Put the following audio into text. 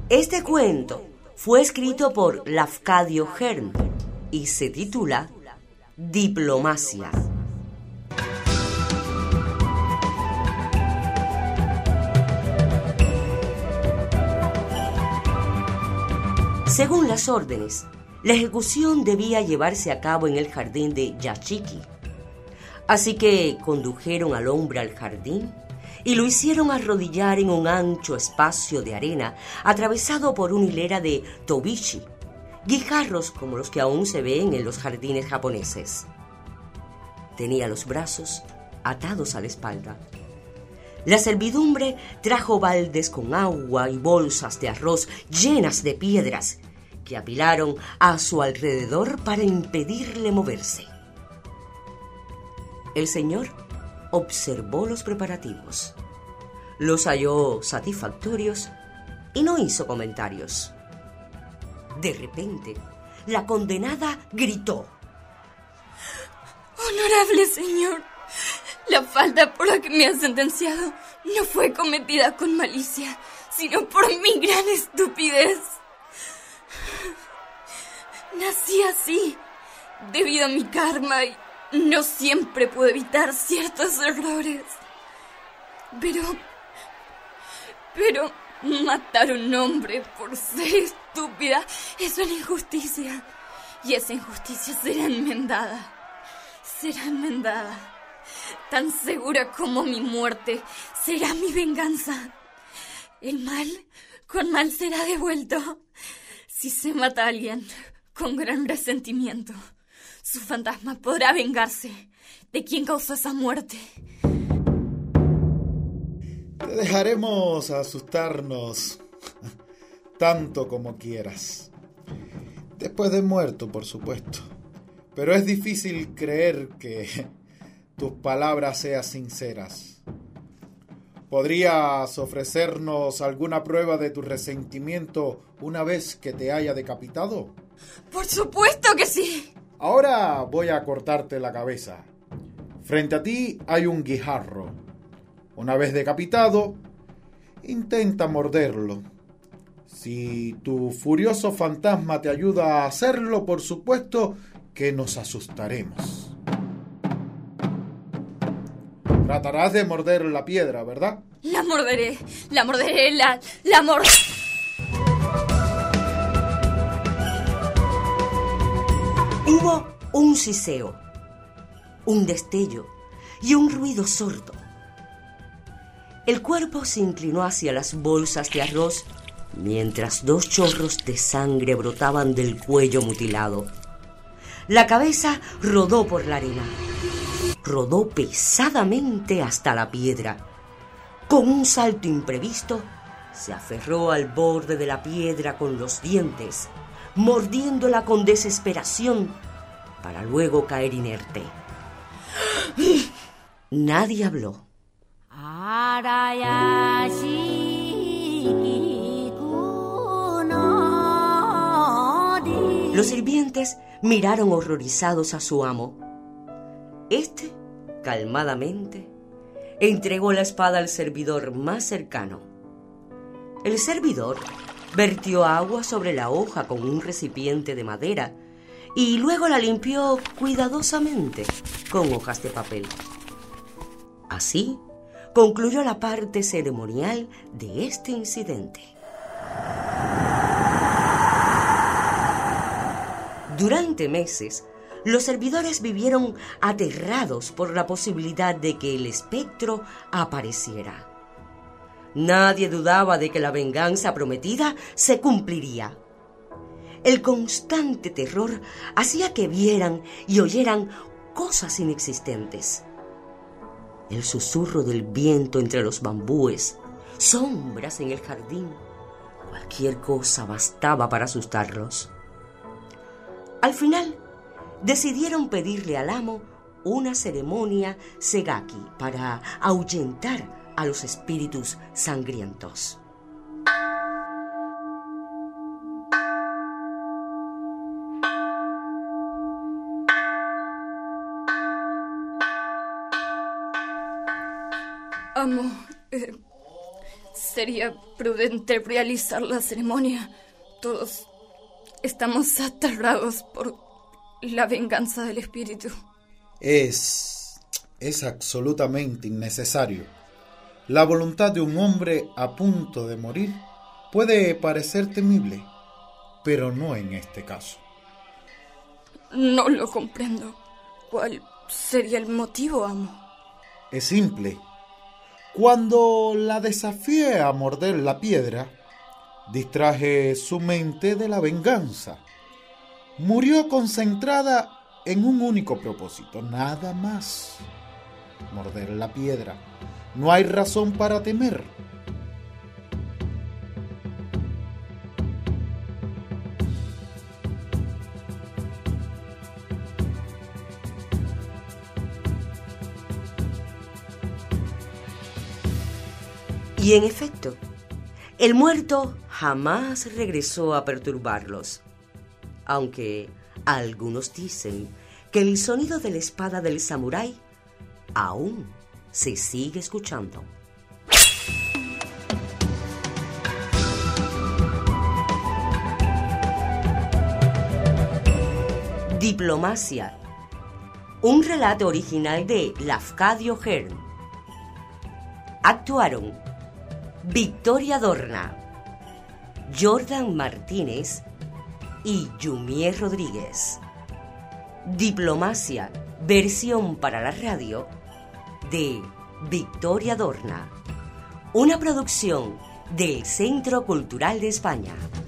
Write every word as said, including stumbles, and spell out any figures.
Este cuento fue escrito por Lafcadio Hearn y se titula Diplomacia. Según las órdenes, la ejecución debía llevarse a cabo en el jardín de Yashiki. Así que condujeron al hombre al jardín y lo hicieron arrodillar en un ancho espacio de arena atravesado por una hilera de tobishi, guijarros como los que aún se ven en los jardines japoneses. Tenía los brazos atados a la espalda. La servidumbre trajo baldes con agua y bolsas de arroz llenas de piedras que apilaron a su alrededor para impedirle moverse. El señor observó los preparativos, los halló satisfactorios y no hizo comentarios. De repente, la condenada gritó: «Honorable señor, la falta por la que me han sentenciado no fue cometida con malicia, sino por mi gran estupidez. Nací así, debido a mi karma, y no siempre puedo evitar ciertos errores. Pero... Pero matar a un hombre por ser estúpida es una injusticia. Y esa injusticia será enmendada. Será enmendada. Tan segura como mi muerte será mi venganza. El mal con mal será devuelto. Si se mata a alguien con gran resentimiento, su fantasma podrá vengarse de quien causó esa muerte». Te dejaremos asustarnos tanto como quieras. Después de muerto, por supuesto. Pero es difícil creer que tus palabras sean sinceras. ¿Podrías ofrecernos alguna prueba de tu resentimiento una vez que te haya decapitado? ¡Por supuesto que sí! Ahora voy a cortarte la cabeza. Frente a ti hay un guijarro. Una vez decapitado, intenta morderlo. Si tu furioso fantasma te ayuda a hacerlo, por supuesto que nos asustaremos. Tratarás de morder la piedra, ¿verdad? La morderé, la morderé, la, la morderé. Hubo un siseo, un destello y un ruido sordo. El cuerpo se inclinó hacia las bolsas de arroz mientras dos chorros de sangre brotaban del cuello mutilado. La cabeza rodó por la arena. Rodó pesadamente hasta la piedra. Con un salto imprevisto, se aferró al borde de la piedra con los dientes, mordiéndola con desesperación, para luego caer inerte. Nadie habló. Los sirvientes miraron horrorizados a su amo. Este, calmadamente, entregó la espada al servidor más cercano. El servidor vertió agua sobre la hoja con un recipiente de madera y luego la limpió cuidadosamente con hojas de papel. Así concluyó la parte ceremonial de este incidente. Durante meses, los servidores vivieron aterrados por la posibilidad de que el espectro apareciera. Nadie dudaba de que la venganza prometida se cumpliría. El constante terror hacía que vieran y oyeran cosas inexistentes. El susurro del viento entre los bambúes, sombras en el jardín, cualquier cosa bastaba para asustarlos. Al final, decidieron pedirle al amo una ceremonia segaki para ahuyentar a los espíritus sangrientos. Amo, eh, Sería prudente realizar la ceremonia. Todos estamos aterrados por la venganza del espíritu. Es... es absolutamente innecesario. La voluntad de un hombre a punto de morir puede parecer temible, pero no en este caso. No lo comprendo. ¿Cuál sería el motivo, amo? Es simple. Cuando la desafié a morder la piedra, distraje su mente de la venganza. Murió concentrada en un único propósito, nada más. Morder la piedra. No hay razón para temer. Y en efecto, el muerto jamás regresó a perturbarlos, aunque algunos dicen que el sonido de la espada del samurái aún se sigue escuchando. Diplomacia, un relato original de Lafcadio Hearn. Actuaron Victoria Dorna, Jordan Martínez y Yumier Rodríguez. Diplomacia, versión para la radio de Victoria Dorna, una producción del Centro Cultural de España.